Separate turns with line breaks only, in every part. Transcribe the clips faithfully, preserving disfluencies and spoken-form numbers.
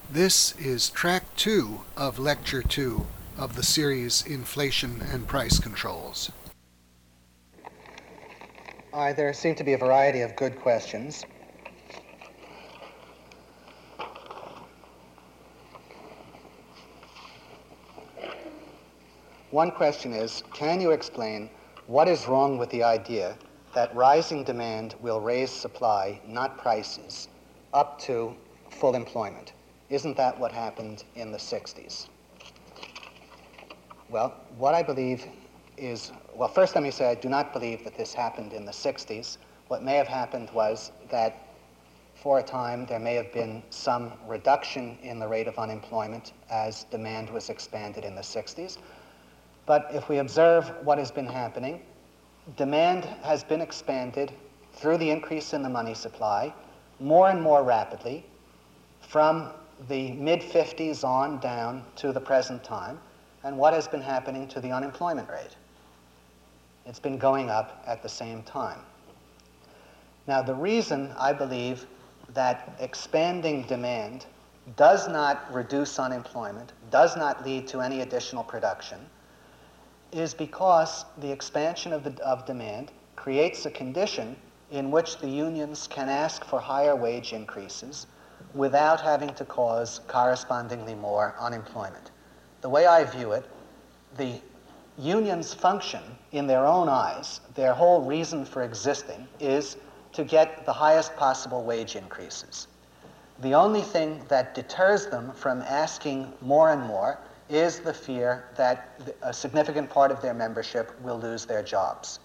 This is track two of lecture two of the series Inflation and Price Controls.
All right, there seem to be a variety of good questions. One question is, can you explain what is wrong with the idea that rising demand will raise supply, not prices, up to full employment? Isn't that what happened in the sixties? Well, what I believe is, well, first let me say I do not believe that this happened in the sixties. What may have happened was that for a time there may have been some reduction in the rate of unemployment as demand was expanded in the sixties. But if we observe what has been happening, demand has been expanded through the increase in the money supply more and more rapidly from the mid fifties on down to the present time. And what has been happening to the unemployment rate? It's been going up at the same time. Now, the reason I believe that expanding demand does not reduce unemployment, does not lead to any additional production, is because the expansion of, the, of demand creates a condition in which the unions can ask for higher wage increases without having to cause correspondingly more unemployment. The way I view it, the unions function in their own eyes, their whole reason for existing is to get the highest possible wage increases. The only thing that deters them from asking more and more is the fear that a significant part of their membership will lose their jobs.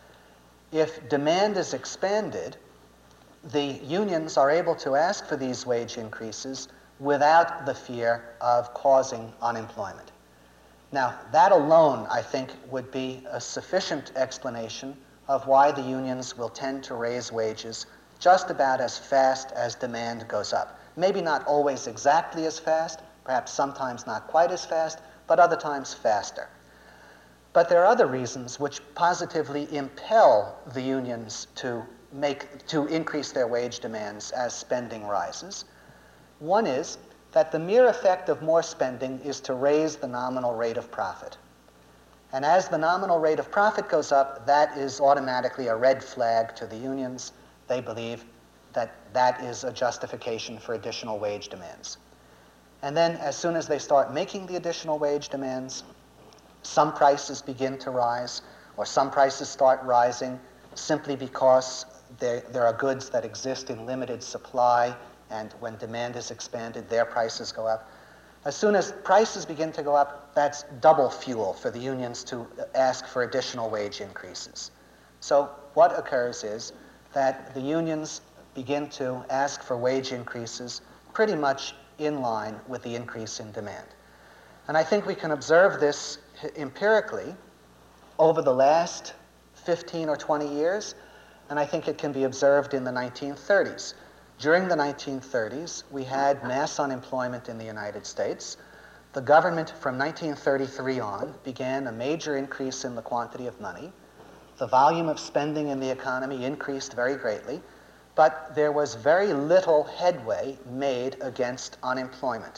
If demand is expanded, the unions are able to ask for these wage increases without the fear of causing unemployment. Now, that alone, I think, would be a sufficient explanation of why the unions will tend to raise wages just about as fast as demand goes up. Maybe not always exactly as fast, perhaps sometimes not quite as fast, but other times faster. But there are other reasons which positively impel the unions to make to increase their wage demands as spending rises. One is that the mere effect of more spending is to raise the nominal rate of profit. And as the nominal rate of profit goes up, that is automatically a red flag to the unions. They believe that that is a justification for additional wage demands. And then as soon as they start making the additional wage demands, some prices begin to rise, or some prices start rising simply because there, there are goods that exist in limited supply, and when demand is expanded, their prices go up. As soon as prices begin to go up, that's double fuel for the unions to ask for additional wage increases. So what occurs is that the unions begin to ask for wage increases pretty much in line with the increase in demand. And I think we can observe this empirically over the last fifteen or twenty years, and I think it can be observed in the nineteen thirties. During the nineteen thirties, we had mass unemployment in the United States. The government from nineteen thirty-three on began a major increase in the quantity of money. The volume of spending in the economy increased very greatly, but there was very little headway made against unemployment.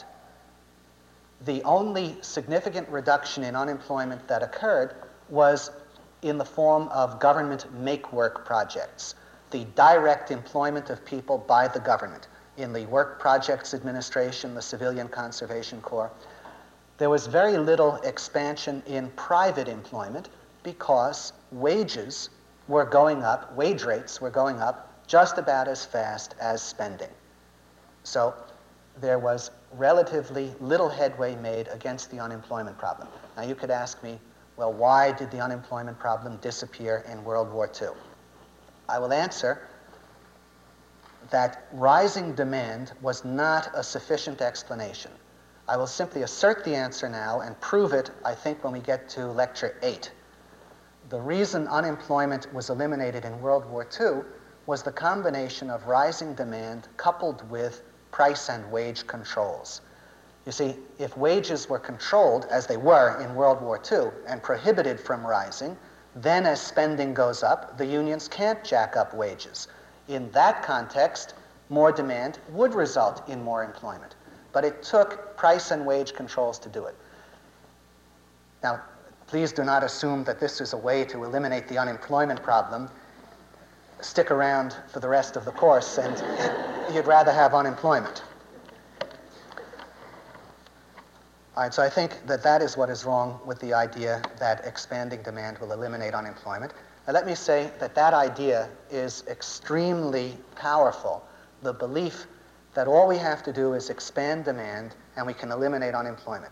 The only significant reduction in unemployment that occurred was in the form of government make-work projects, the direct employment of people by the government in the Work Projects Administration, the Civilian Conservation Corps. There was very little expansion in private employment because wages were going up, wage rates were going up just about as fast as spending. So there was relatively little headway made against the unemployment problem. Now you could ask me, well, why did the unemployment problem disappear in World War Two? I will answer that rising demand was not a sufficient explanation. I will simply assert the answer now and prove it, I think, when we get to lecture eight. The reason unemployment was eliminated in World War Two was the combination of rising demand coupled with price and wage controls. You see, if wages were controlled, as they were in World War Two, and prohibited from rising, then as spending goes up, the unions can't jack up wages. In that context, more demand would result in more employment. but it took price and wage controls to do it. Now, please do not assume that this is a way to eliminate the unemployment problem. Stick around for the rest of the course, and you'd rather have unemployment. All right, so I think that that is what is wrong with the idea that expanding demand will eliminate unemployment. Now, let me say that that idea is extremely powerful, the belief that all we have to do is expand demand and we can eliminate unemployment.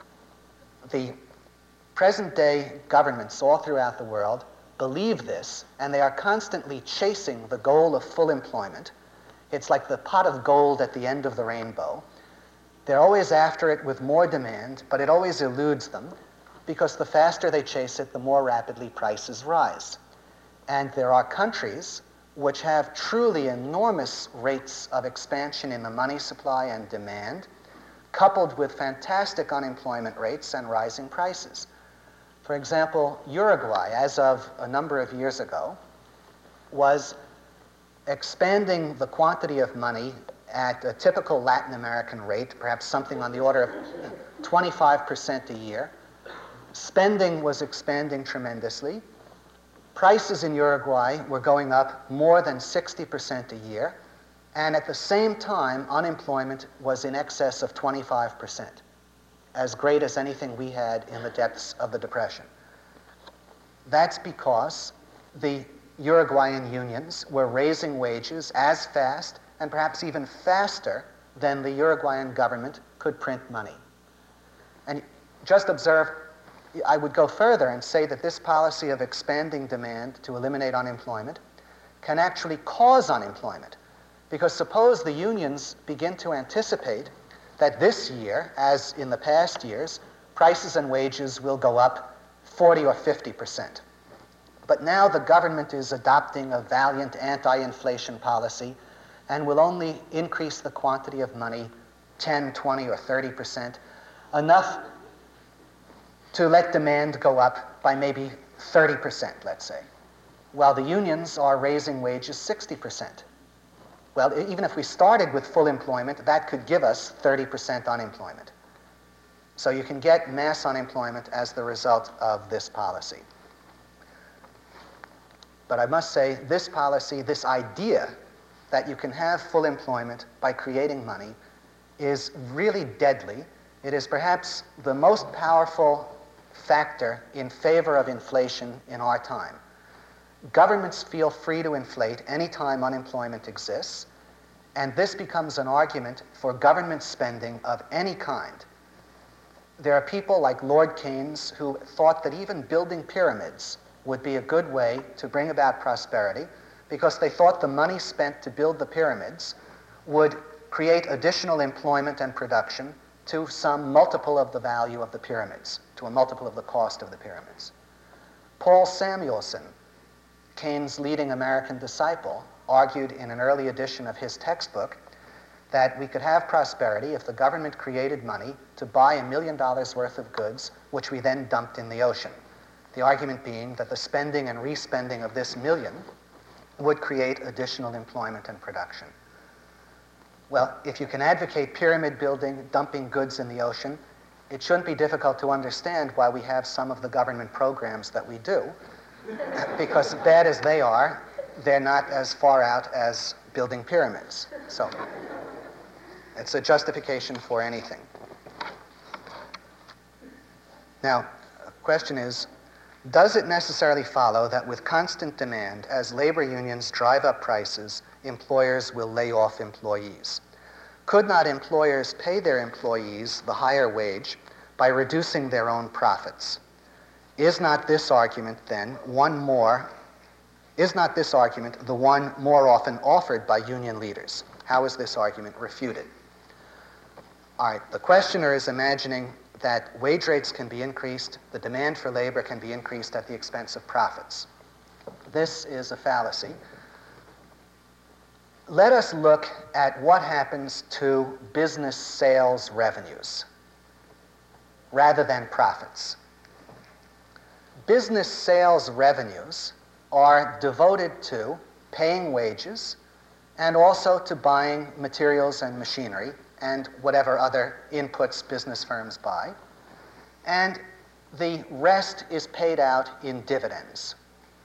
The present-day governments all throughout the world believe this, and they are constantly chasing the goal of full employment. It's like the pot of gold at the end of the rainbow. They're always after it with more demand, but it always eludes them, because the faster they chase it, the more rapidly prices rise. And there are countries which have truly enormous rates of expansion in the money supply and demand, coupled with fantastic unemployment rates and rising prices. For example, Uruguay, as of a number of years ago, was expanding the quantity of money at a typical Latin American rate, perhaps something on the order of twenty-five percent a year. Spending was expanding tremendously. Prices in Uruguay were going up more than sixty percent a year, and at the same time, unemployment was in excess of twenty-five percent, as great as anything we had in the depths of the Depression. That's because the Uruguayan unions were raising wages as fast and perhaps even faster than the Uruguayan government could print money. And just observe, I would go further and say that this policy of expanding demand to eliminate unemployment can actually cause unemployment. Because suppose the unions begin to anticipate that this year, as in the past years, prices and wages will go up forty or fifty percent. But now the government is adopting a valiant anti-inflation policy and will only increase the quantity of money ten, twenty, or thirty percent, enough to let demand go up by maybe thirty percent, let's say, while the unions are raising wages sixty percent. Well, even if we started with full employment, that could give us thirty percent unemployment. So you can get mass unemployment as the result of this policy. But I must say, this policy, this idea that you can have full employment by creating money is really deadly. It is perhaps the most powerful factor in favor of inflation in our time. Governments feel free to inflate any time unemployment exists, and this becomes an argument for government spending of any kind. There are people like Lord Keynes who thought that even building pyramids would be a good way to bring about prosperity, because they thought the money spent to build the pyramids would create additional employment and production to some multiple of the value of the pyramids, to a multiple of the cost of the pyramids. Paul Samuelson, Keynes' leading American disciple, argued in an early edition of his textbook that we could have prosperity if the government created money to buy a million dollars worth of goods, which we then dumped in the ocean. The argument being that the spending and respending of this million would create additional employment and production. Well, if you can advocate pyramid building, dumping goods in the ocean, it shouldn't be difficult to understand why we have some of the government programs that we do, because bad as they are, they're not as far out as building pyramids. So it's a justification for anything. Now, the question is, does it necessarily follow that with constant demand, as labor unions drive up prices, employers will lay off employees? Could not employers pay their employees the higher wage by reducing their own profits? Is not this argument then one more, is not this argument the one more often offered by union leaders? How is this argument refuted? All right, the questioner is imagining that wage rates can be increased, the demand for labor can be increased at the expense of profits. This is a fallacy. Let us look at what happens to business sales revenues rather than profits. Business sales revenues are devoted to paying wages and also to buying materials and machinery and whatever other inputs business firms buy. And the rest is paid out in dividends.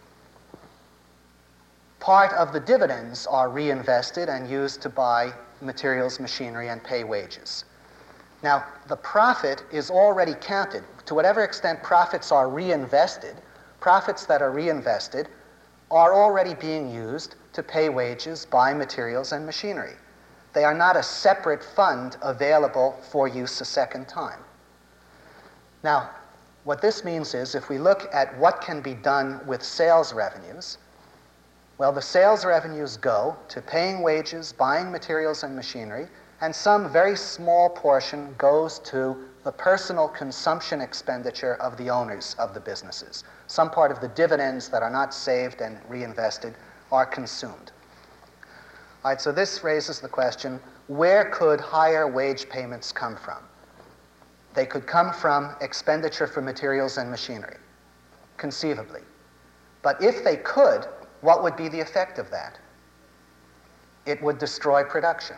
Part of the dividends are reinvested and used to buy materials, machinery, and pay wages. Now, the profit is already counted. To whatever extent profits are reinvested, profits that are reinvested are already being used to pay wages, buy materials, and machinery. They are not a separate fund available for use a second time. Now, what this means is if we look at what can be done with sales revenues, well, the sales revenues go to paying wages, buying materials and machinery, and some very small portion goes to the personal consumption expenditure of the owners of the businesses. Some part of the dividends that are not saved and reinvested are consumed. All right, so this raises the question, where could higher wage payments come from? They could come from expenditure for materials and machinery, conceivably. But if they could, what would be the effect of that? It would destroy production.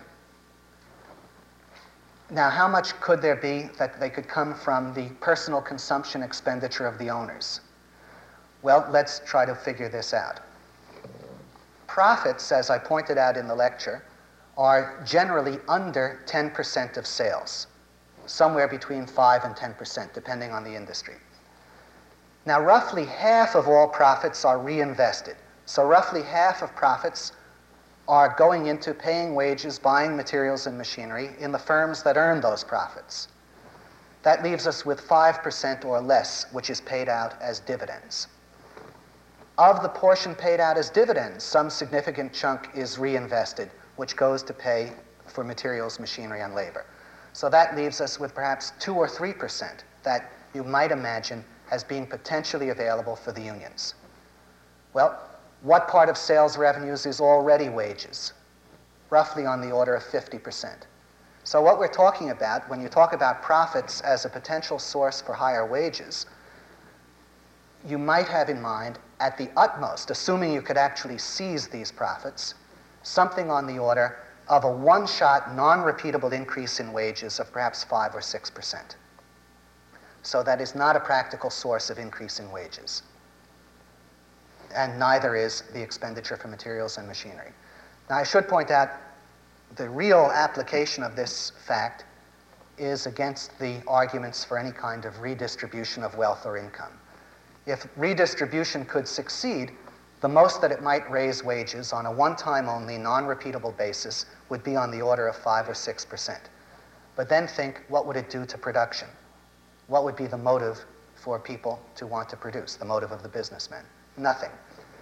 Now, how much could there be that they could come from the personal consumption expenditure of the owners? Well, let's try to figure this out. Profits, as I pointed out in the lecture, are generally under ten percent of sales, somewhere between five and ten percent, depending on the industry. Now, roughly half of all profits are reinvested. So roughly half of profits are going into paying wages, buying materials and machinery in the firms that earn those profits. That leaves us with five percent or less, which is paid out as dividends. Of the portion paid out as dividends, some significant chunk is reinvested, which goes to pay for materials, machinery, and labor. So that leaves us with perhaps two or three percent that you might imagine as being potentially available for the unions. Well, what part of sales revenues is already wages? Roughly on the order of fifty percent. So what we're talking about, when you talk about profits as a potential source for higher wages, you might have in mind, at the utmost, assuming you could actually seize these profits, something on the order of a one-shot, non-repeatable increase in wages of perhaps five or six percent. So that is not a practical source of increase in wages. And neither is the expenditure for materials and machinery. Now, I should point out the real application of this fact is against the arguments for any kind of redistribution of wealth or income. If redistribution could succeed, the most that it might raise wages on a one-time only, non-repeatable basis would be on the order of five or six percent. But then think, what would it do to production? What would be the motive for people to want to produce, the motive of the businessmen? Nothing.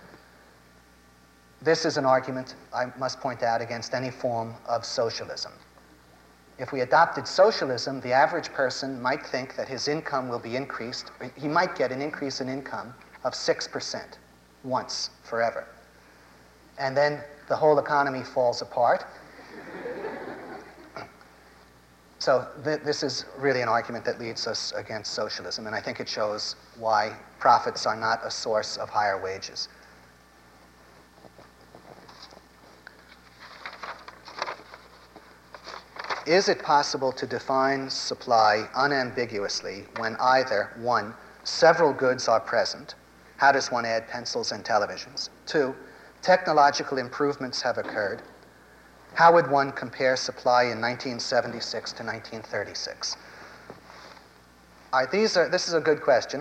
This is an argument, I must point out, against any form of socialism. If we adopted socialism, the average person might think that his income will be increased. He might get an increase in income of six percent once, forever. And then the whole economy falls apart. So th- this is really an argument that leads us against socialism, and I think it shows why profits are not a source of higher wages. Is it possible to define supply unambiguously when either, one, several goods are present? How does one add pencils and televisions? Two, technological improvements have occurred. How would one compare supply in nineteen seventy-six to nineteen thirty-six? All right, these are, this is a good question.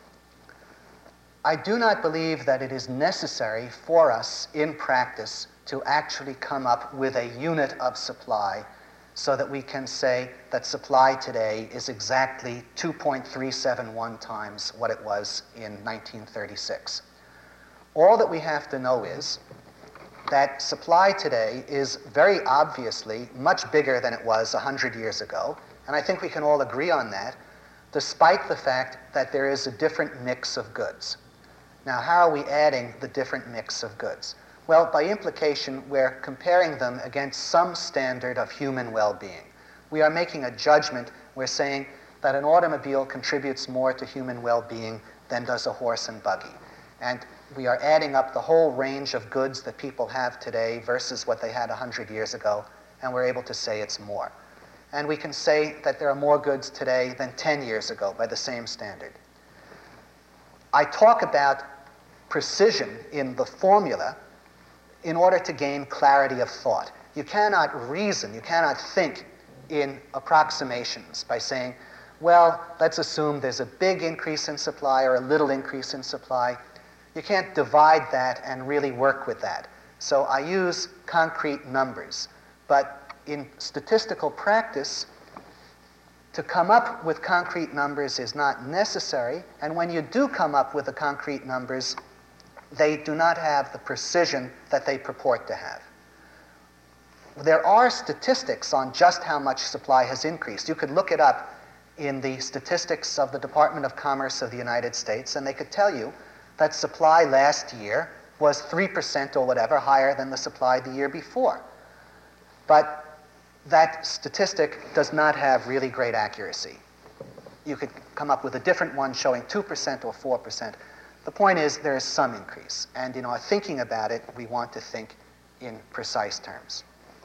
I do not believe that it is necessary for us in practice to actually come up with a unit of supply so that we can say that supply today is exactly two point three seven one times what it was in nineteen thirty-six. All that we have to know is that supply today is very obviously much bigger than it was one hundred years ago, and I think we can all agree on that, despite the fact that there is a different mix of goods. Now, how are we adding the different mix of goods? Well, by implication, we're comparing them against some standard of human well-being. We are making a judgment. We're saying that an automobile contributes more to human well-being than does a horse and buggy. And we are adding up the whole range of goods that people have today versus what they had one hundred years ago, and we're able to say it's more. and we can say that there are more goods today than ten years ago by the same standard. I talk about precision in the formula in order to gain clarity of thought. You cannot reason, you cannot think in approximations by saying, well, let's assume there's a big increase in supply or a little increase in supply. You can't divide that and really work with that. So I use concrete numbers. But in statistical practice, to come up with concrete numbers is not necessary. And when you do come up with the concrete numbers, they do not have the precision that they purport to have. There are statistics on just how much supply has increased. You could look it up in the statistics of the Department of Commerce of the United States, and they could tell you that supply last year was three percent or whatever higher than the supply the year before. But that statistic does not have really great accuracy. You could come up with a different one showing two percent or four percent. The point is there is some increase, and in our thinking about it, we want to think in precise terms.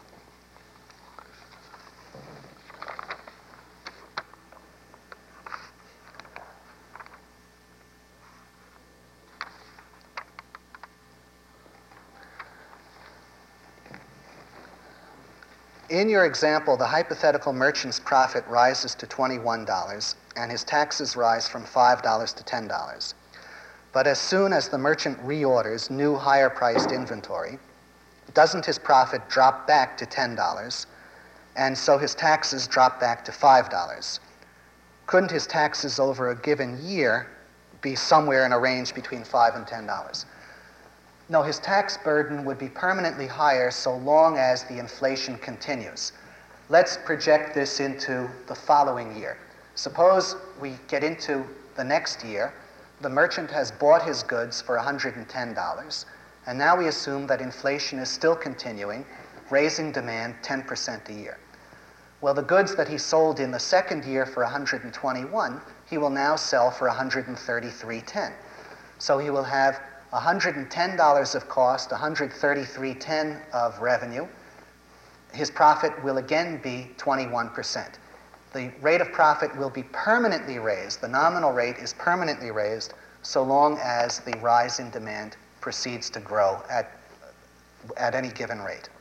In your example, the hypothetical merchant's profit rises to twenty-one dollars, and his taxes rise from five dollars to ten dollars. But as soon as the merchant reorders new higher-priced inventory, doesn't his profit drop back to ten dollars, and so his taxes drop back to five dollars? Couldn't his taxes over a given year be somewhere in a range between five dollars and ten dollars? No, his tax burden would be permanently higher so long as the inflation continues. Let's project this into the following year. Suppose we get into the next year, the merchant has bought his goods for one hundred ten dollars, and now we assume that inflation is still continuing, raising demand ten percent a year. Well, the goods that he sold in the second year for one hundred twenty-one, he will now sell for one hundred thirty-three dollars and ten cents. So he will have one hundred ten dollars of cost, one hundred thirty-three dollars and ten cents of revenue. His profit will again be twenty-one percent. The rate of profit will be permanently raised. The nominal rate is permanently raised so long as the rise in demand proceeds to grow at, at any given rate.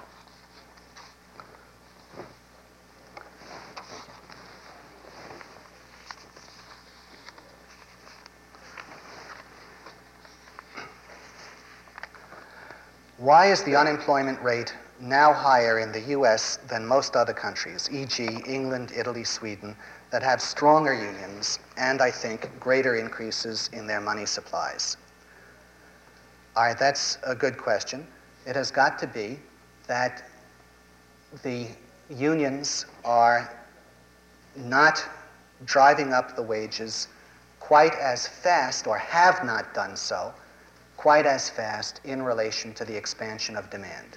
Why is the unemployment rate now higher in the U S than most other countries, for example, England, Italy, Sweden, that have stronger unions and, I think, greater increases in their money supplies? All right, that's a good question. It has got to be that the unions are not driving up the wages quite as fast, or have not done so, quite as fast in relation to the expansion of demand.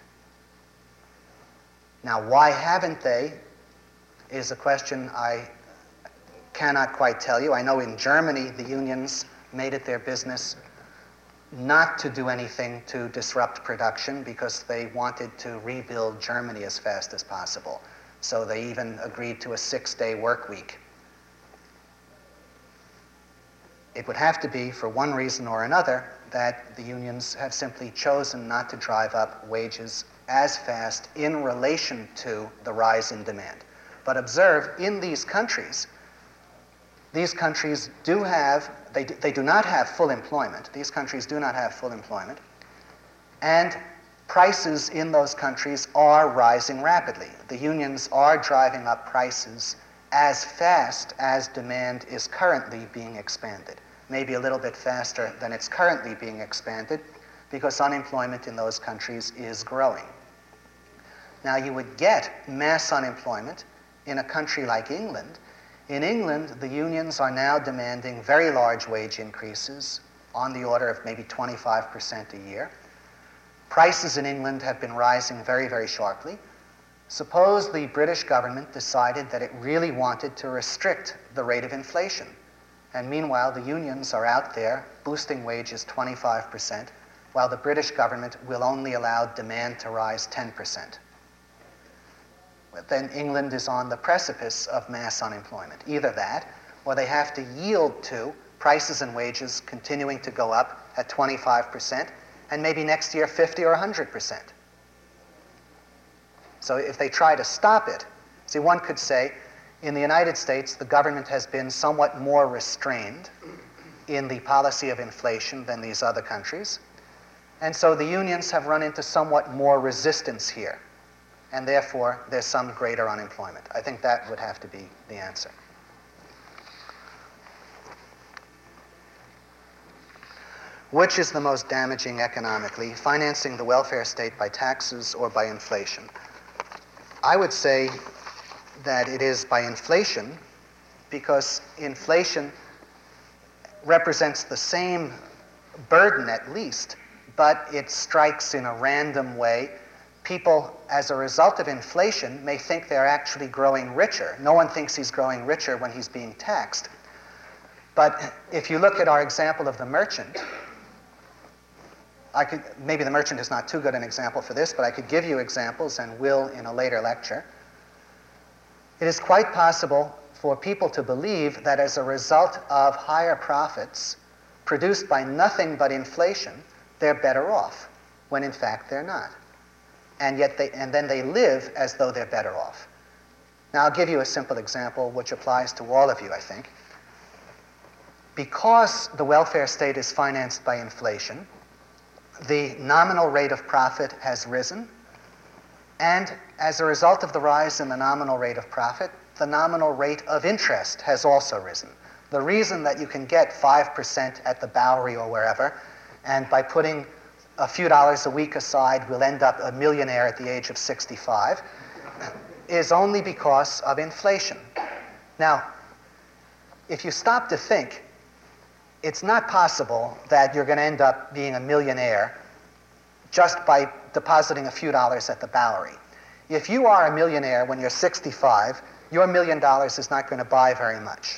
Now, why haven't they is a question I cannot quite tell you. I know in Germany, the unions made it their business not to do anything to disrupt production because they wanted to rebuild Germany as fast as possible. So they even agreed to a six-day work week. It would have to be, for one reason or another, that the unions have simply chosen not to drive up wages as fast in relation to the rise in demand. But observe, in these countries, these countries do have, they, they do not have full employment. These countries do not have full employment. And prices in those countries are rising rapidly. The unions are driving up prices as fast as demand is currently being expanded. Maybe a little bit faster than it's currently being expanded, because unemployment in those countries is growing. Now, you would get mass unemployment in a country like England. In England, the unions are now demanding very large wage increases on the order of maybe twenty-five percent a year. Prices in England have been rising very, very sharply. Suppose the British government decided that it really wanted to restrict the rate of inflation. And meanwhile, the unions are out there boosting wages twenty-five percent, while the British government will only allow demand to rise ten percent. then England is on the precipice of mass unemployment. Either that, or they have to yield to prices and wages continuing to go up at twenty-five percent, and maybe next year fifty or one hundred percent. So if they try to stop it, see, one could say, in the United States, the government has been somewhat more restrained in the policy of inflation than these other countries. And so the unions have run into somewhat more resistance here. And therefore, there's some greater unemployment. I think that would have to be the answer. Which is the most damaging economically, financing the welfare state by taxes or by inflation? I would say that it is by inflation, because inflation represents the same burden at least, but it strikes in a random way. People, as a result of inflation, may think they're actually growing richer. No one thinks he's growing richer when he's being taxed. But if you look at our example of the merchant, I could, maybe the merchant is not too good an example for this, but I could give you examples and will in a later lecture. It is quite possible for people to believe that as a result of higher profits produced by nothing but inflation, they're better off, when in fact they're not. And yet they, and then they live as though they're better off. Now I'll give you a simple example which applies to all of you, I think. Because the welfare state is financed by inflation, the nominal rate of profit has risen, and as a result of the rise in the nominal rate of profit, the nominal rate of interest has also risen. The reason that you can get five percent at the Bowery or wherever, and by putting a few dollars a week aside, we'll end up a millionaire at the age of sixty-five, is only because of inflation. Now, if you stop to think, it's not possible that you're going to end up being a millionaire just by depositing a few dollars at the Bowery. If you are a millionaire when you're sixty-five, your million dollars is not going to buy very much.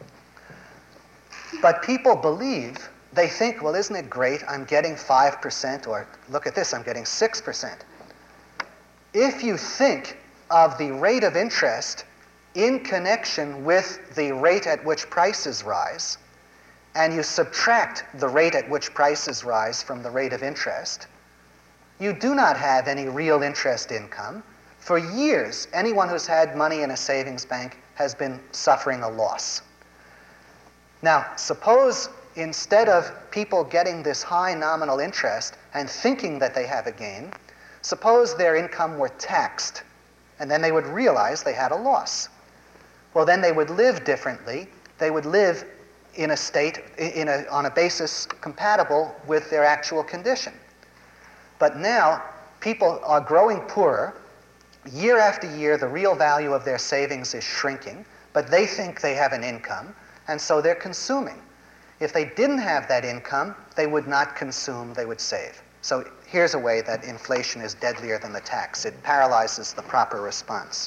But people believe, they think, well, isn't it great? I'm getting five percent, or look at this, I'm getting six percent. If you think of the rate of interest in connection with the rate at which prices rise, and you subtract the rate at which prices rise from the rate of interest, you do not have any real interest income. For years, anyone who's had money in a savings bank has been suffering a loss. Now, suppose instead of people getting this high nominal interest and thinking that they have a gain, suppose their income were taxed, and then they would realize they had a loss. Well, then they would live differently. They would live in a state, in a, on a basis compatible with their actual condition. But now, people are growing poorer. Year after year, the real value of their savings is shrinking, but they think they have an income, and so they're consuming. If they didn't have that income, they would not consume, they would save. So here's a way that inflation is deadlier than the tax. It paralyzes the proper response.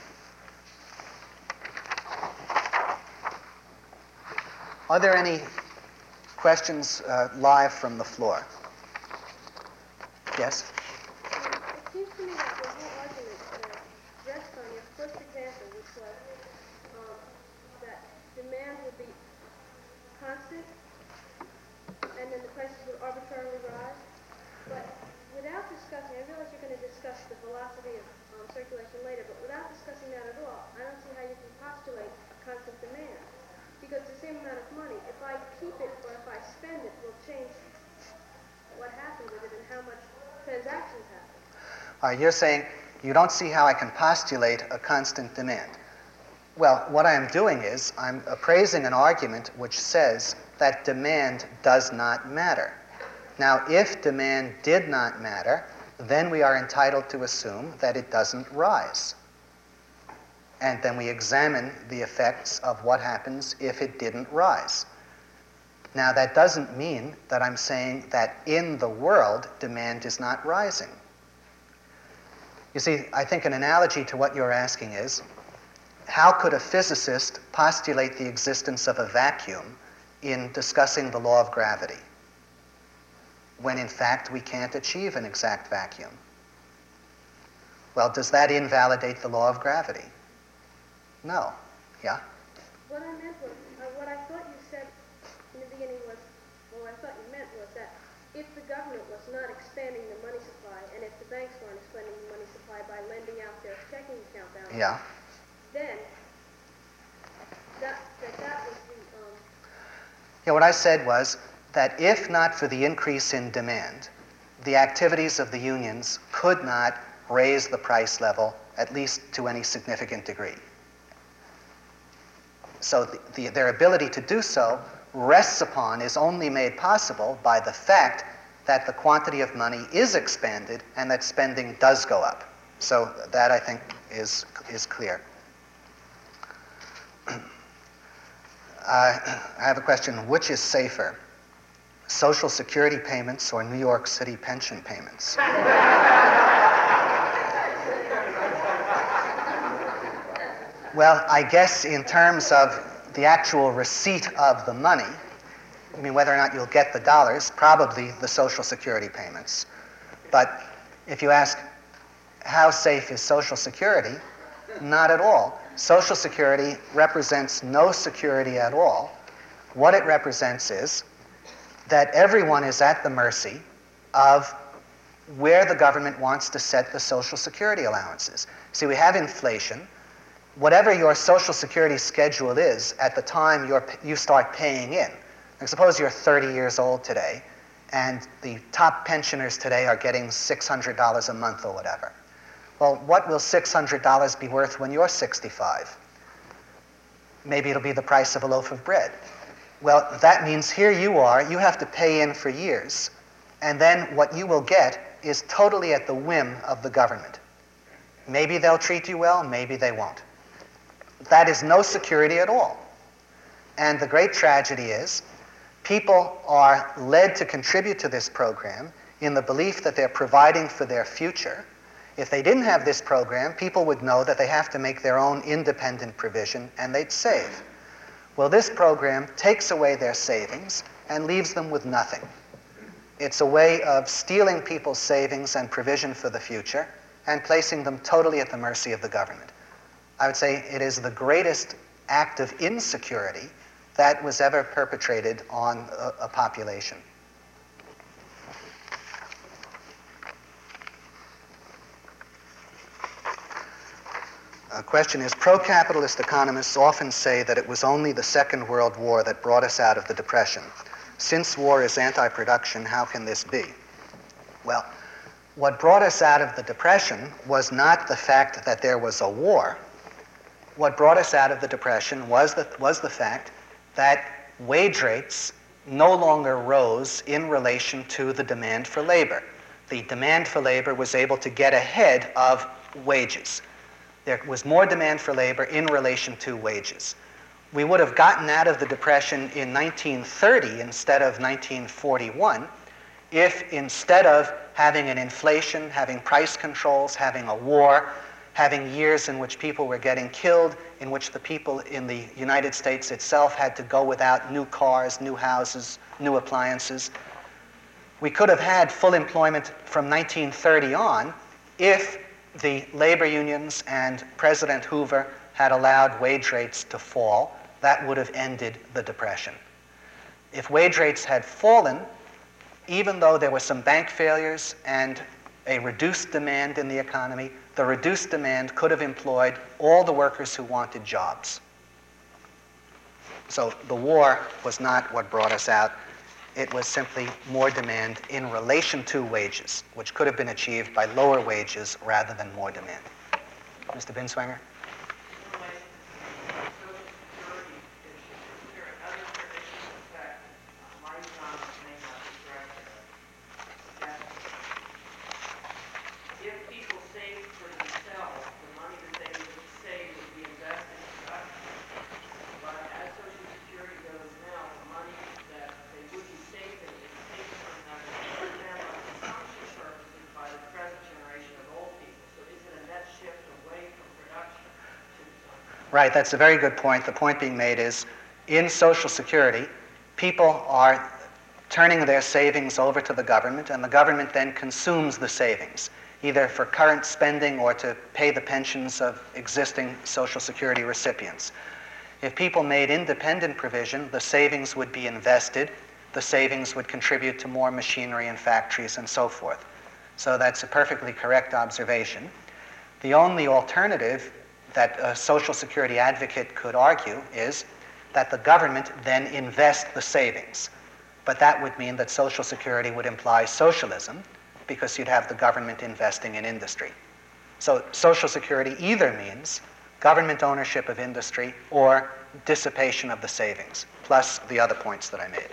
Are there any questions uh, live from the floor? Yes?
It seems to me that the whole argument uh, rests on your first example, which was um, that demand would be constant, and then the prices would arbitrarily rise. But without discussing, I realize you're going to discuss the velocity of um, circulation later, but without discussing that at all, I don't see how you can postulate a constant demand. Because the same amount of money, if I keep it or if I spend it, will change what happened with it and how much transactions happen.
All right, you're saying you don't see how I can postulate a constant demand. Well, what I am doing is I'm appraising an argument which says that demand does not matter. Now, if demand did not matter, then we are entitled to assume that it doesn't rise. And then we examine the effects of what happens if it didn't rise. Now, that doesn't mean that I'm saying that in the world, demand is not rising. You see, I think an analogy to what you're asking is, how could a physicist postulate the existence of a vacuum in discussing the law of gravity, when in fact we can't achieve an exact vacuum? Well, does that invalidate the law of gravity? No. Yeah?
What I meant was, uh, what I thought you said in the beginning was, well, what I thought you meant was that if the government was not expanding the money supply, and if the banks weren't expanding the money supply by lending out their checking account balance,
Yeah.
then that, that, that was the, um,
Yeah, what I said was that if not for the increase in demand, the activities of the unions could not raise the price level, at least to any significant degree. So the, the, their ability to do so rests upon, is only made possible by the fact that the quantity of money is expanded and that spending does go up. So that, I think, is, is clear. uh, I have a question. Which is safer, Social Security payments or New York City pension payments? Well, I guess in terms of the actual receipt of the money, I mean, whether or not you'll get the dollars, probably the Social Security payments. But if you ask, how safe is Social Security? Not at all. Social Security represents no security at all. What it represents is that everyone is at the mercy of where the government wants to set the Social Security allowances. See, we have inflation. Whatever your Social Security schedule is at the time you're, you start paying in. Like suppose you're thirty years old today, and the top pensioners today are getting six hundred dollars a month or whatever. Well, what will six hundred dollars be worth when you're sixty-five? Maybe it'll be the price of a loaf of bread. Well, that means here you are, you have to pay in for years, and then what you will get is totally at the whim of the government. Maybe they'll treat you well, maybe they won't. That is no security at all. And the great tragedy is people are led to contribute to this program in the belief that they're providing for their future. If they didn't have this program, people would know that they have to make their own independent provision and they'd save. Well, this program takes away their savings and leaves them with nothing. It's a way of stealing people's savings and provision for the future and placing them totally at the mercy of the government. I would say it is the greatest act of insecurity that was ever perpetrated on a, a population. A question is, pro-capitalist economists often say that it was only the Second World War that brought us out of the Depression. Since war is anti-production, how can this be? Well, what brought us out of the Depression was not the fact that there was a war. What brought us out of the Depression was the, was the fact that wage rates no longer rose in relation to the demand for labor. The demand for labor was able to get ahead of wages. There was more demand for labor in relation to wages. We would have gotten out of the Depression in nineteen thirty instead of nineteen forty-one if instead of having an inflation, having price controls, having a war, having years in which people were getting killed, in which the people in the United States itself had to go without new cars, new houses, new appliances. We could have had full employment from nineteen thirty on if the labor unions and President Hoover had allowed wage rates to fall. That would have ended the Depression. If wage rates had fallen, even though there were some bank failures and a reduced demand in the economy, the reduced demand could have employed all the workers who wanted jobs. So the war was not what brought us out. It was simply more demand in relation to wages, which could have been achieved by lower wages rather than more demand. Mister Binswanger? Right, that's a very good point. The point being made is, in Social Security, people are turning their savings over to the government, and the government then consumes the savings. either for current spending or to pay the pensions of existing Social Security recipients. If people made independent provision, the savings would be invested, the savings would contribute to more machinery and factories and so forth. So that's a perfectly correct observation. The only alternative that a Social Security advocate could argue is that the government then invest the savings. But that would mean that Social Security would imply socialism, because you'd have the government investing in industry. So Social Security either means government ownership of industry or dissipation of the savings, plus the other points that I made.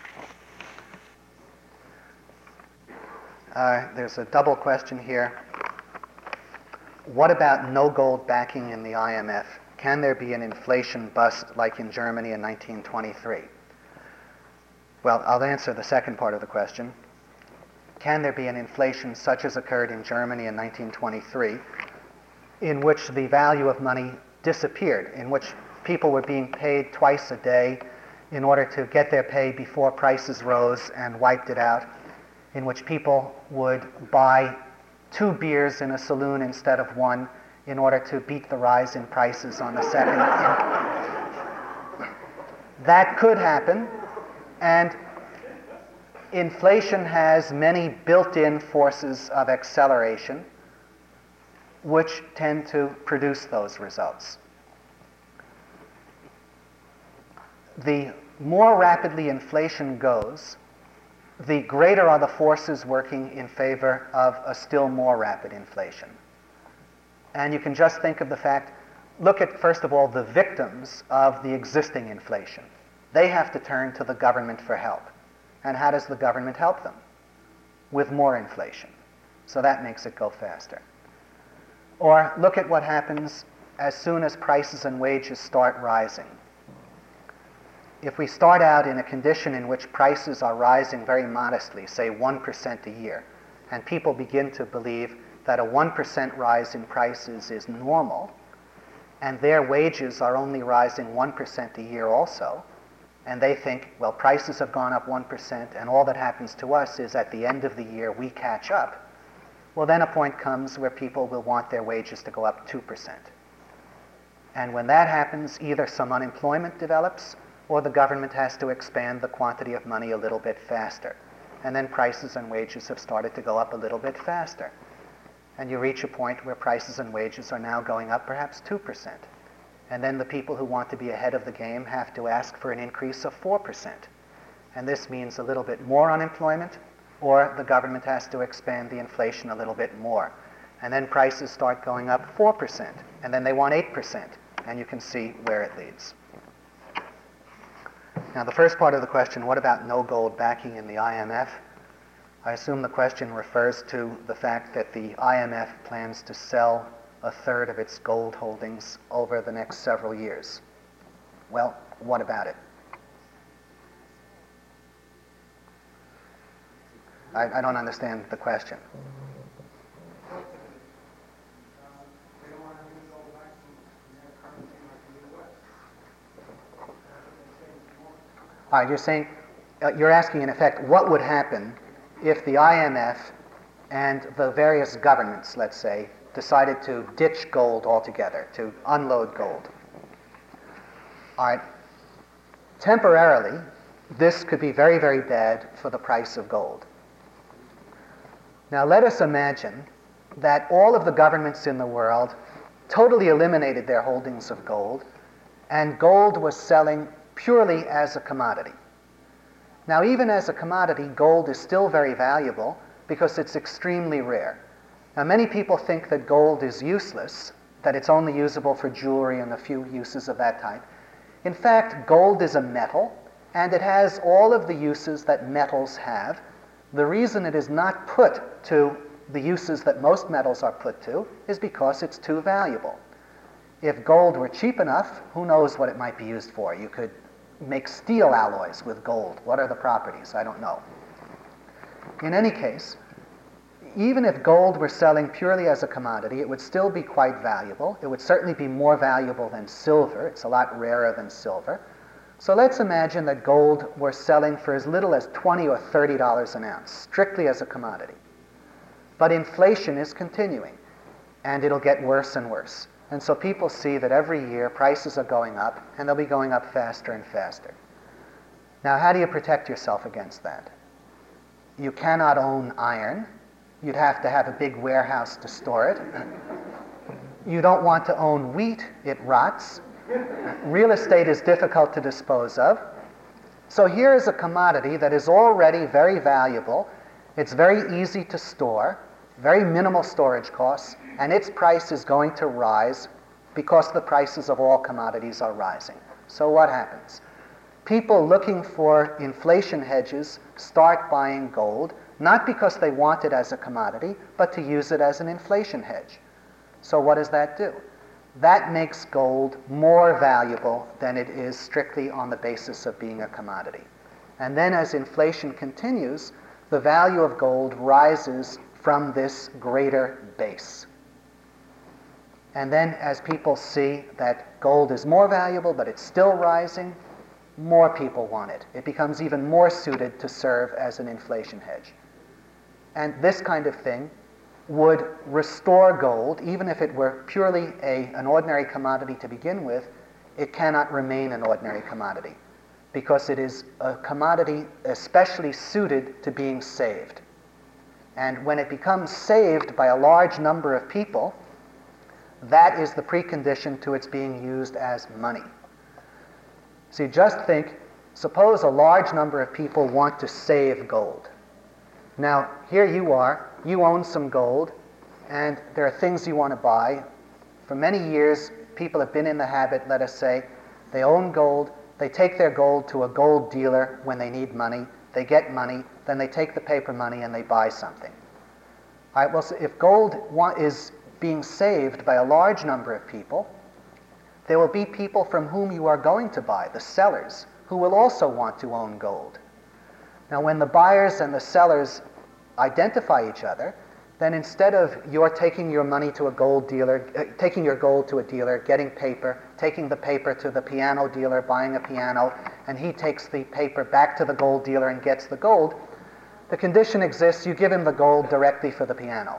Uh, there's a double question here. What about no gold backing in the I M F? Can there be an inflation bust like in Germany in nineteen twenty-three? Well, I'll answer the second part of the question. Can there be an inflation such as occurred in Germany in nineteen twenty-three, in which the value of money disappeared, in which people were being paid twice a day in order to get their pay before prices rose and wiped it out, in which people would buy two beers in a saloon instead of one in order to beat the rise in prices on the second? That could happen, and inflation has many built-in forces of acceleration which tend to produce those results. The more rapidly inflation goes, the greater are the forces working in favor of a still more rapid inflation. And you can just think of the fact, look at, first of all, the victims of the existing inflation. They have to turn to the government for help. And how does the government help them? With more inflation. So that makes it go faster. Or look at what happens as soon as prices and wages start rising. If we start out in a condition in which prices are rising very modestly, say one percent a year, and people begin to believe that a one percent rise in prices is normal, and their wages are only rising one percent a year also, and they think, well, prices have gone up one percent, and all that happens to us is at the end of the year we catch up, well, then a point comes where people will want their wages to go up two percent. And when that happens, either some unemployment develops, or the government has to expand the quantity of money a little bit faster. And then prices and wages have started to go up a little bit faster. And you reach a point where prices and wages are now going up perhaps two percent. And then the people who want to be ahead of the game have to ask for an increase of four percent. And this means a little bit more unemployment, or the government has to expand the inflation a little bit more. And then prices start going up four percent, and then they want eight percent, and you can see where it leads. Now, the first part of the question, what about no gold backing in the I M F? I assume the question refers to the fact that the I M F plans to sell a third of its gold holdings over the next several years. Well, what about it? I, I don't understand the question. All right, you're saying, uh, you're asking in effect, what would happen if the I M F and the various governments, let's say, decided to ditch gold altogether, to unload gold? All right, temporarily, this could be very, very bad for the price of gold. Now, let us imagine that all of the governments in the world totally eliminated their holdings of gold, and gold was selling purely as a commodity. Now, even as a commodity, gold is still very valuable because it's extremely rare. Now, many people think that gold is useless, that it's only usable for jewelry and a few uses of that type. In fact, gold is a metal, and it has all of the uses that metals have. The reason it is not put to the uses that most metals are put to is because it's too valuable. If gold were cheap enough, who knows what it might be used for? You could make steel alloys with gold. What are the properties? I don't know. In any case, even if gold were selling purely as a commodity, it would still be quite valuable. It would certainly be more valuable than silver. It's a lot rarer than silver. So let's imagine that gold were selling for as little as twenty or thirty dollars an ounce, strictly as a commodity. But inflation is continuing, and it'll get worse and worse. And so people see that every year prices are going up, and they'll be going up faster and faster. Now, how do you protect yourself against that? You cannot own iron. You'd have to have a big warehouse to store it. You don't want to own wheat. It rots. Real estate is difficult to dispose of. So here is a commodity that is already very valuable. It's very easy to store, very minimal storage costs, and its price is going to rise because the prices of all commodities are rising. So what happens? People looking for inflation hedges start buying gold, not because they want it as a commodity, but to use it as an inflation hedge. So what does that do? That makes gold more valuable than it is strictly on the basis of being a commodity. And then as inflation continues, the value of gold rises from this greater base. And then as people see that gold is more valuable, but it's still rising, more people want it. It becomes even more suited to serve as an inflation hedge. And this kind of thing would restore gold, even if it were purely a, an ordinary commodity to begin with. It cannot remain an ordinary commodity because it is a commodity especially suited to being saved. And when it becomes saved by a large number of people, that is the precondition to its being used as money. See, just think, suppose a large number of people want to save gold. Now, here you are, you own some gold, and there are things you want to buy. For many years, people have been in the habit, let us say, they own gold, they take their gold to a gold dealer when they need money, they get money, then they take the paper money and they buy something. All right, well, so if gold wa- is being saved by a large number of people, there will be people from whom you are going to buy, the sellers, who will also want to own gold. Now, when the buyers and the sellers identify each other, then instead of you're taking your money to a gold dealer, uh, taking your gold to a dealer, getting paper, taking the paper to the piano dealer, buying a piano, and he takes the paper back to the gold dealer and gets the gold, the condition exists, you give him the gold directly for the piano.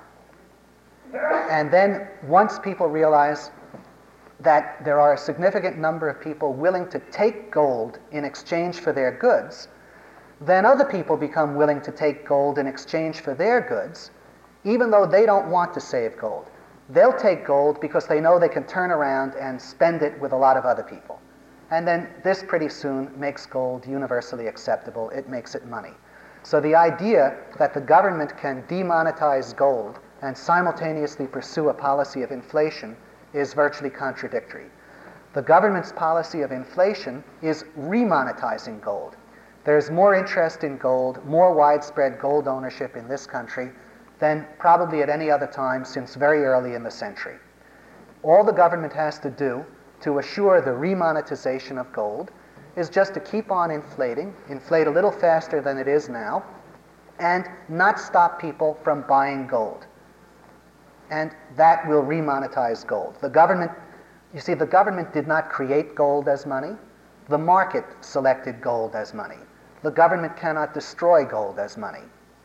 And then once people realize that there are a significant number of people willing to take gold in exchange for their goods, then other people become willing to take gold in exchange for their goods, even though they don't want to save gold. They'll take gold because they know they can turn around and spend it with a lot of other people. And then this pretty soon makes gold universally acceptable. It makes it money. So the idea that the government can demonetize gold and simultaneously pursue a policy of inflation is virtually contradictory. The government's policy of inflation is remonetizing gold. There's more interest in gold, more widespread gold ownership in this country than probably at any other time since very early in the century. All the government has to do to assure the remonetization of gold is just to keep on inflating, inflate a little faster than it is now, and not stop people from buying gold. And that will remonetize gold. The government, you see, the government did not create gold as money. The market selected gold as money. The government cannot destroy gold as money.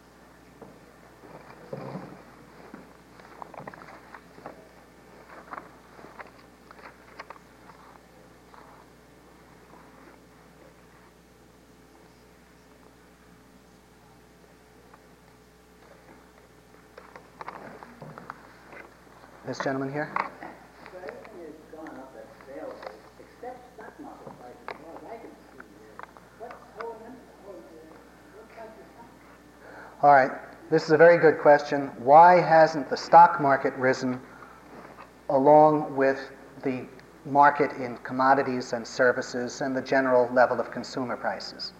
This gentleman here.
So everything has gone up at sales, except stock market prices. As far as I can see, uh, what's holding them? Hold, uh, what type of stock?
All right. This is a very good question. Why hasn't the stock market risen along with the market in commodities and services and the general level of consumer prices?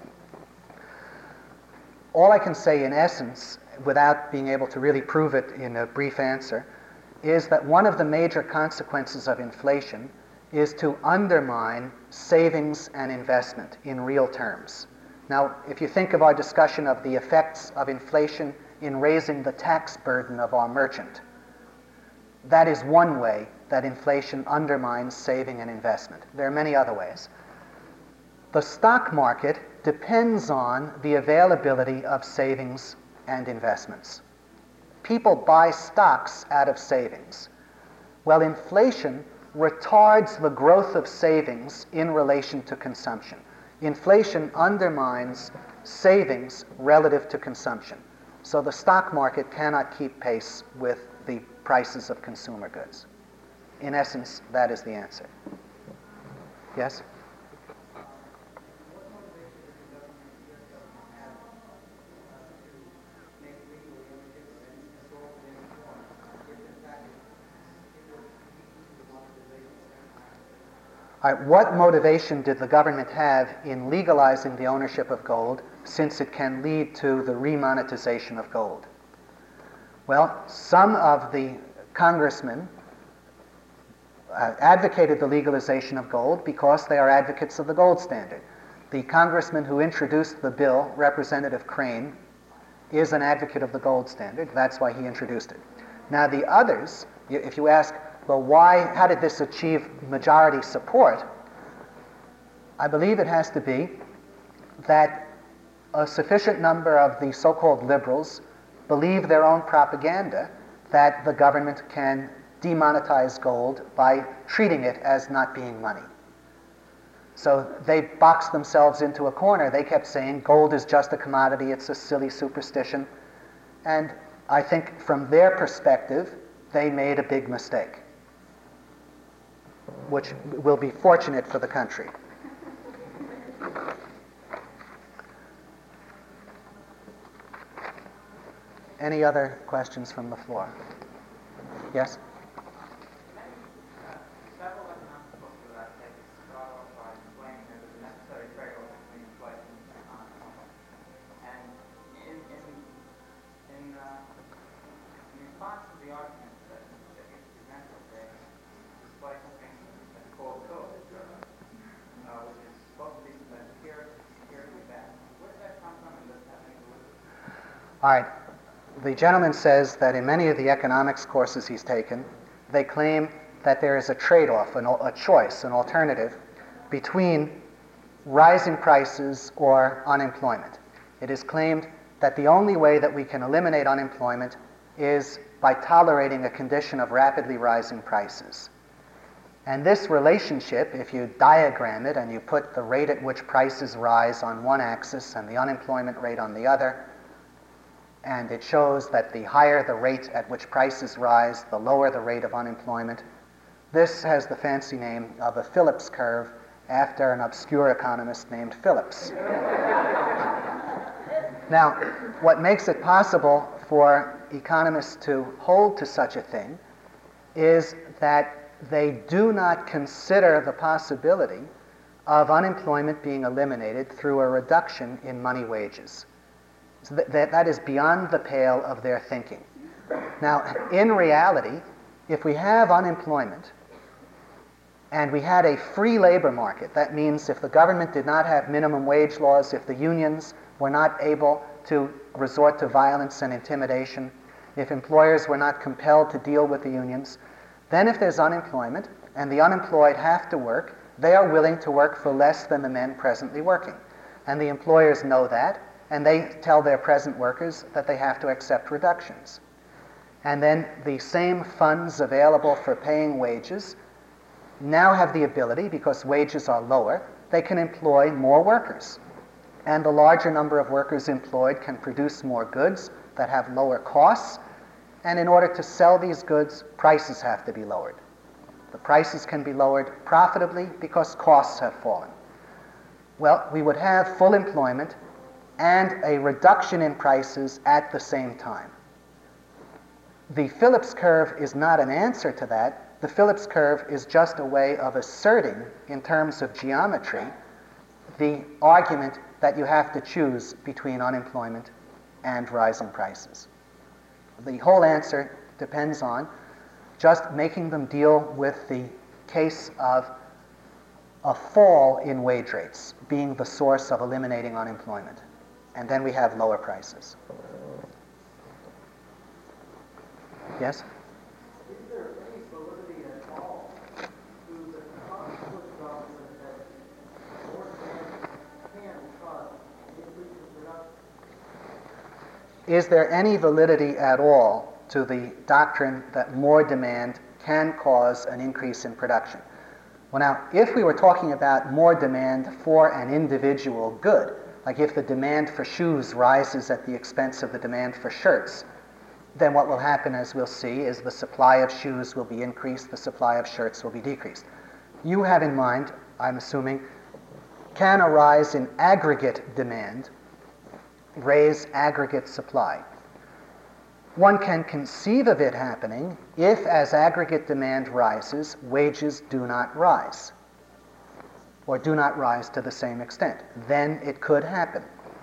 All I can say in essence, without being able to really prove it in a brief answer, is that one of the major consequences of inflation is to undermine savings and investment in real terms. Now, if you think of our discussion of the effects of inflation in raising the tax burden of our merchant, that is one way that inflation undermines saving and investment. There are many other ways. The stock market depends on the availability of savings and investments. people buy stocks out of savings. Well, inflation retards the growth of savings in relation to consumption. Inflation undermines savings relative to consumption. So the stock market cannot keep pace with the prices of consumer goods. In essence, that is the answer. Yes? All right, what motivation did the government have in legalizing the ownership of gold, since it can lead to the remonetization of gold? Well, some of the congressmen uh, advocated the legalization of gold because they are advocates of the gold standard. The congressman who introduced the bill, Representative Crane, is an advocate of the gold standard. That's why he introduced it. Now, the others, if you ask, well, why, how did this achieve majority support? I believe it has to be that a sufficient number of the so-called liberals believe their own propaganda that the government can demonetize gold by treating it as not being money. So they boxed themselves into a corner. They kept saying gold is just a commodity, it's a silly superstition. And I think from their perspective, they made a big mistake, which will be fortunate for the country. Any other questions from the floor? Yes?
Several economic books of that take start off by explaining there's a necessary trade-off between inflation and unemployment. And in in in, uh, in response to the argument that that you presented today, display something that's called code, uh, which is supposed to be some security security back. Where did that come from, and does it have any validity?
All right. The gentleman says that in many of the economics courses he's taken, they claim that there is a trade-off, an, a choice, an alternative between rising prices or unemployment. It is claimed that the only way that we can eliminate unemployment is by tolerating a condition of rapidly rising prices. And this relationship, if you diagram it and you put the rate at which prices rise on one axis and the unemployment rate on the other, and it shows that the higher the rate at which prices rise, the lower the rate of unemployment. This has the fancy name of a Phillips curve after an obscure economist named Phillips. Now, what makes it possible for economists to hold to such a thing is that they do not consider the possibility of unemployment being eliminated through a reduction in money wages. So that, that, that is beyond the pale of their thinking. Now, in reality, if we have unemployment and we had a free labor market, that means if the government did not have minimum wage laws, if the unions were not able to resort to violence and intimidation, if employers were not compelled to deal with the unions, then if there's unemployment and the unemployed have to work, they are willing to work for less than the men presently working. And the employers know that, and they tell their present workers that they have to accept reductions. And then the same funds available for paying wages now have the ability, because wages are lower, they can employ more workers. And the larger number of workers employed can produce more goods that have lower costs, and in order to sell these goods, prices have to be lowered. The prices can be lowered profitably because costs have fallen. Well, we would have full employment and a reduction in prices at the same time. The Phillips curve is not an answer to that. The Phillips curve is just a way of asserting, in terms of geometry, the argument that you have to choose between unemployment and rising prices. The whole answer depends on just making them deal with the case of a fall in wage rates being the source of eliminating unemployment. And then we have lower prices. Yes?
Is there any validity at all to the constitutional doctrine that more demand can cause an increase in production?
Is there any validity at all to the doctrine that more demand can cause an increase in production. Well, now, if we were talking about more demand for an individual good, like if the demand for shoes rises at the expense of the demand for shirts, then what will happen, as we'll see, is the supply of shoes will be increased, the supply of shirts will be decreased. You have in mind, I'm assuming, can a rise in aggregate demand raise aggregate supply? One can conceive of it happening if, as aggregate demand rises, wages do not rise, or do not rise to the same extent. Then it could happen.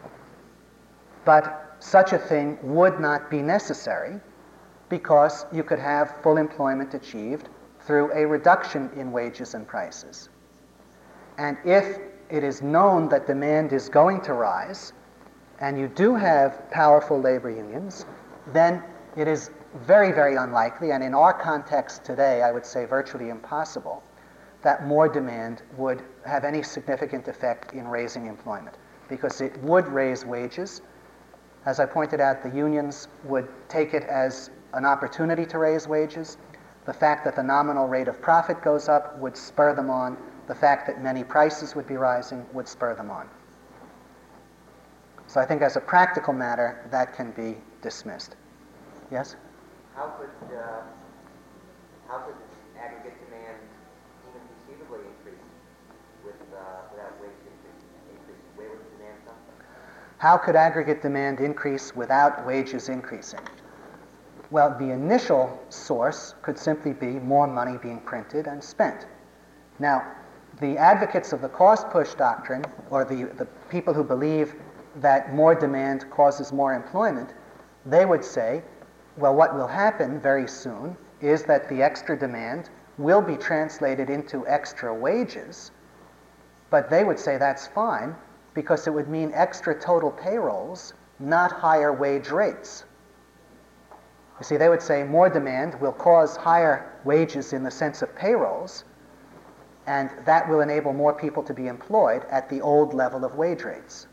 But such a thing would not be necessary because you could have full employment achieved through a reduction in wages and prices. And if it is known that demand is going to rise, and you do have powerful labor unions, then it is very, very unlikely, and in our context today, I would say virtually impossible, that more demand would have any significant effect in raising employment, because it would raise wages. As I pointed out, the unions would take it as an opportunity to raise wages. The fact that the nominal rate of profit goes up would spur them on. The fact that many prices would be rising would spur them on. So I think as a practical matter, that can be dismissed. Yes?
How could, uh, how could aggregate demand even conceivably increase with, uh, without wage increase? Where would the demand come from?
How could aggregate demand increase without wages increasing? Well, the initial source could simply be more money being printed and spent. Now, the advocates of the cost push doctrine, or the, the people who believe that more demand causes more employment, they would say, well, what will happen very soon is that the extra demand will be translated into extra wages, but they would say that's fine because it would mean extra total payrolls, not higher wage rates. You see, they would say more demand will cause higher wages in the sense of payrolls, and that will enable more people to be employed at the old level of wage rates.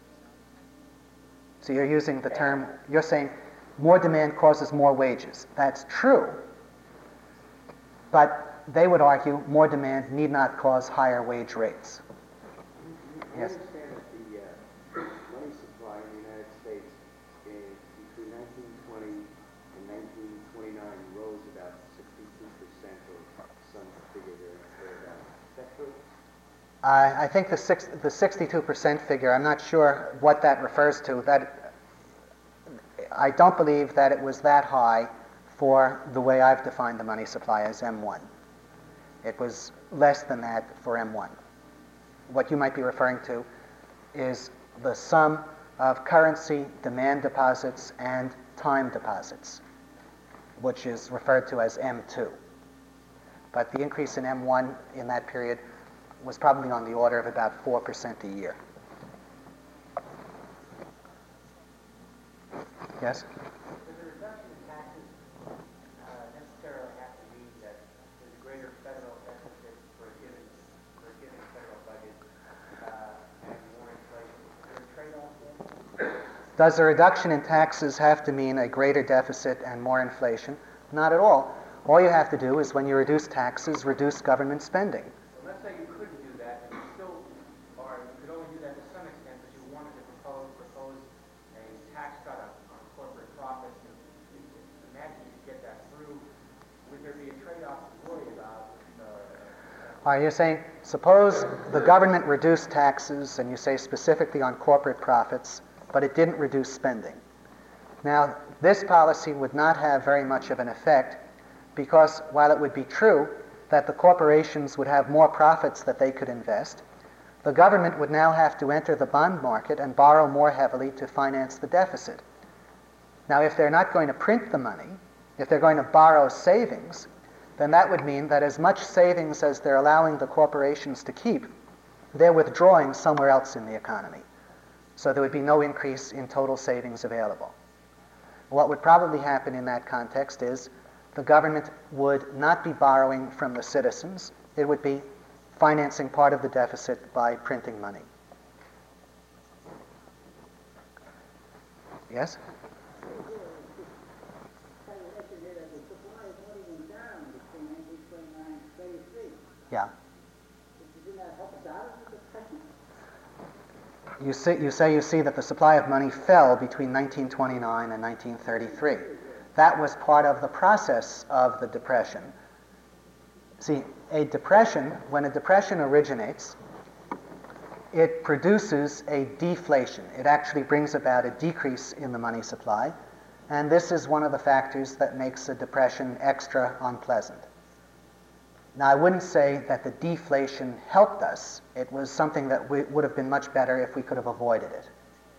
So you're using the term, you're saying more demand causes more wages. That's true, but they would argue more demand need not cause higher wage rates. Yes?
I understand that the uh, money supply in the United States in, between nineteen twenty and nineteen twenty-nine rose about sixty-two percent or some figure there. thereabouts. Is that true?
I, I think the, six, the sixty-two percent figure, I'm not sure what that refers to. That, I don't believe that it was that high for the way I've defined the money supply as M one. It was less than that for M one. What you might be referring to is the sum of currency, demand deposits, and time deposits, which is referred to as M two. But the increase in M one in that period was probably on the order of about four percent a year. Yes?
Does the reduction in taxes uh, necessarily have to mean that there's a greater federal deficit for a given, for a given federal budget uh, and more inflation? Is there a trade-off there?
Does a reduction in taxes have to mean a greater deficit and more inflation? Not at all. All you have to do is, when you reduce taxes, reduce government spending.
So let's say you couldn't do that, but you still, or you could only do that to some extent, but you wanted to propose, propose a tax cut on, on corporate profits. And you, you imagine you could get that through. Would there be a trade-off to worry about? Uh,
Are you saying, suppose the government reduced taxes, and you say specifically on corporate profits, but it didn't reduce spending. Now, this policy would not have very much of an effect, because while it would be true that the corporations would have more profits that they could invest, the government would now have to enter the bond market and borrow more heavily to finance the deficit. Now, if they're not going to print the money, if they're going to borrow savings, then that would mean that as much savings as they're allowing the corporations to keep, they're withdrawing somewhere else in the economy. So there would be no increase in total savings available. What would probably happen in that context is the government would not be borrowing from the citizens. It would be financing part of the deficit by printing money. Yes?
So, you know, just trying to
Yeah.
Didn't that help us out of the depression?
You say, you say you see that the supply of money fell between nineteen twenty-nine and nineteen thirty-three. That was part of the process of the Depression. See, a depression, when a depression originates, it produces a deflation. It actually brings about a decrease in the money supply, and this is one of the factors that makes a depression extra unpleasant. Now, I wouldn't say that the deflation helped us. It was something that we, would have been much better if we could have avoided it.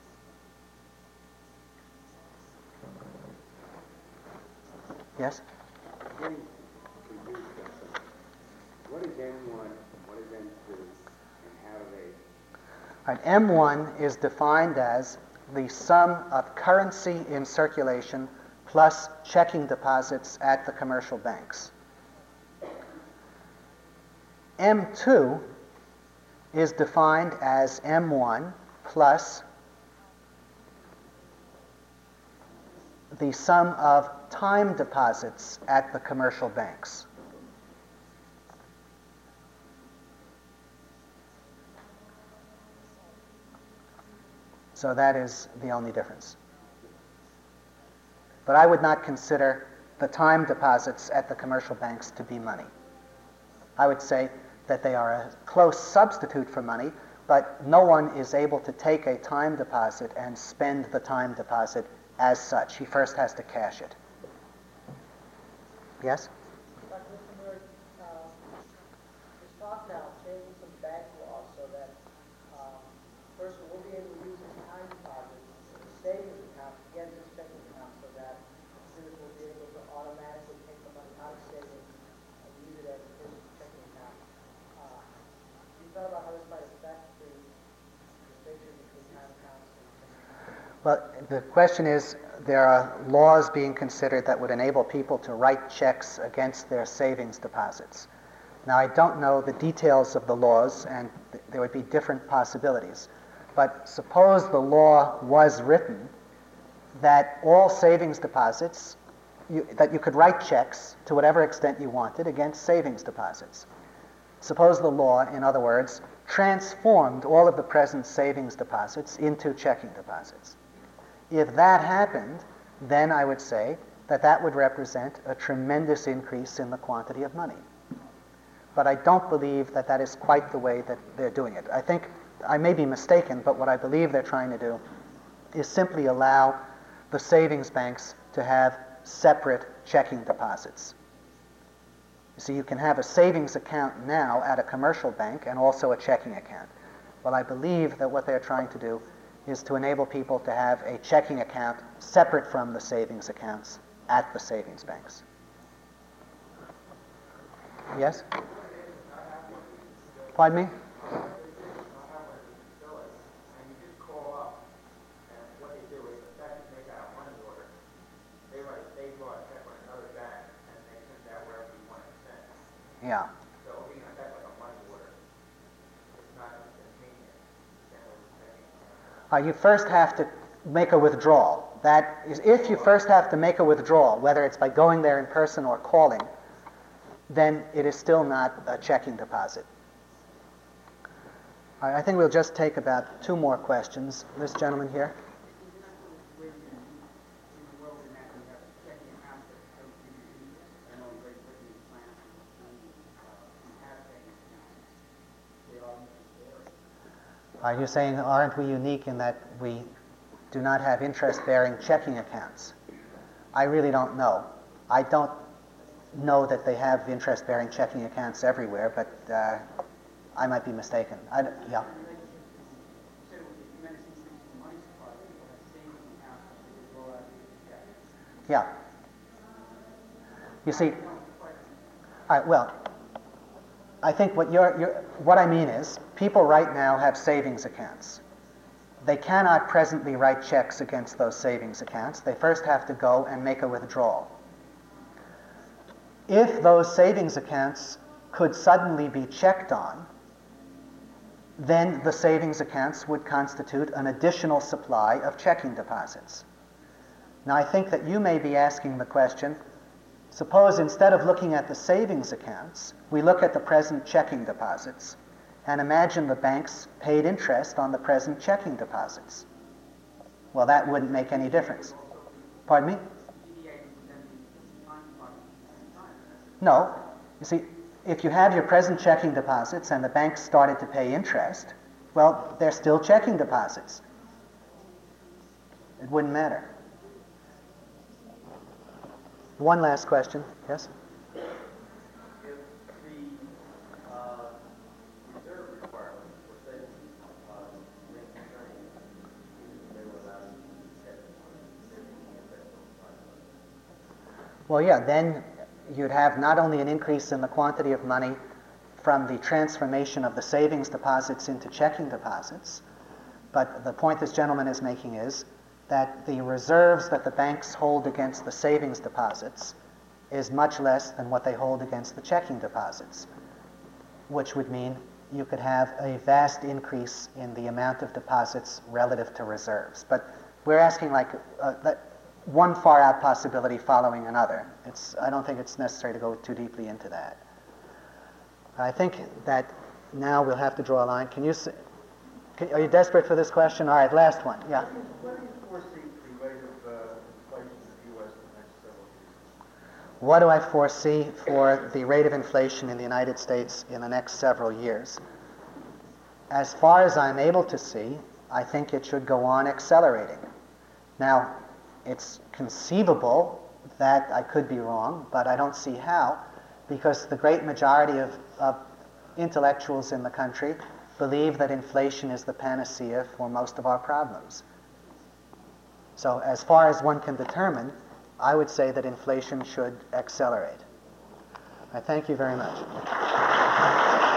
Yes?
Getting confused about something. What is M one, what is M two, and how do they...
All right, M one is defined as the sum of currency in circulation plus checking deposits at the commercial banks. M two is defined as M one plus the sum of time deposits at the commercial banks. So that is the only difference. But I would not consider the time deposits at the commercial banks to be money. I would say that they are a close substitute for money, but no one is able to take a time deposit and spend the time deposit as such. He first has to cash it. Yes?
Doctor Mister Murray, uh, there's talk now of changing some bank laws so that um, a person will be able to use his time deposit in a savings account against his checking account, so that students will be able to automatically take the money out of savings and use it as a personal checking account. Uh, have you thought about how this might affect the distinction between time accounts and checking accounts?
Well, the question is, there are laws being considered that would enable people to write checks against their savings deposits. Now, I don't know the details of the laws, and th- there would be different possibilities. But suppose the law was written that all savings deposits, you, that you could write checks to whatever extent you wanted against savings deposits. Suppose the law, in other words, transformed all of the present savings deposits into checking deposits. If that happened, then I would say that that would represent a tremendous increase in the quantity of money. But I don't believe that that is quite the way that they're doing it. I think, I may be mistaken, but what I believe they're trying to do is simply allow the savings banks to have separate checking deposits. You see, you can have a savings account now at a commercial bank and also a checking account. Well, I believe that what they're trying to do is to enable people to have a checking account separate from the savings accounts at the savings banks. Yes? Pardon me? Yeah.
So we can affect like a money order. It's not instantaneous.
Uh, you first have to make a withdrawal. That is, if you first have to make a withdrawal, whether it's by going there in person or calling, then it is still not a checking deposit. All right, I think we'll just take about two more questions. This gentleman here. Are you saying, aren't we unique in that we do not have interest-bearing checking accounts? I really don't know. I don't know that they have interest-bearing checking accounts everywhere, but uh, I might be mistaken. I, yeah. Yeah. You see, all right, well, I think what you're, you're, what I mean is, people right now have savings accounts. They cannot presently write checks against those savings accounts. They first have to go and make a withdrawal. If those savings accounts could suddenly be checked on, then the savings accounts would constitute an additional supply of checking deposits. Now, I think that you may be asking the question, Suppose instead of looking at the savings accounts, we look at the present checking deposits, and imagine the banks paid interest on the present checking deposits. Well, that wouldn't make any difference. Pardon me? No. You see, if you have your present checking deposits and the banks started to pay interest, well, they're still checking deposits. It wouldn't matter. One last question. Yes?
If the uh, reserve requirement for savings deposits remains the same, they will allow you to get
Well, yeah, then you'd have not only an increase in the quantity of money from the transformation of the savings deposits into checking deposits, but the point this gentleman is making is that the reserves that the banks hold against the savings deposits is much less than what they hold against the checking deposits, which would mean you could have a vast increase in the amount of deposits relative to reserves. But we're asking like uh, that one far out possibility following another. It's, I don't think it's necessary to go too deeply into that. I think that now we'll have to draw a line. Can you, s- can, are you desperate for this question? All right, last one. Yeah.
What do you foresee the rate of uh, inflation in the U S in the next several years?
What do I foresee for the rate of inflation in the United States in the next several years? As far as I'm able to see, I think it should go on accelerating. Now, it's conceivable that I could be wrong, but I don't see how, because the great majority of, of intellectuals in the country believe that inflation is the panacea for most of our problems. So as far as one can determine, I would say that inflation should accelerate. I thank you very much.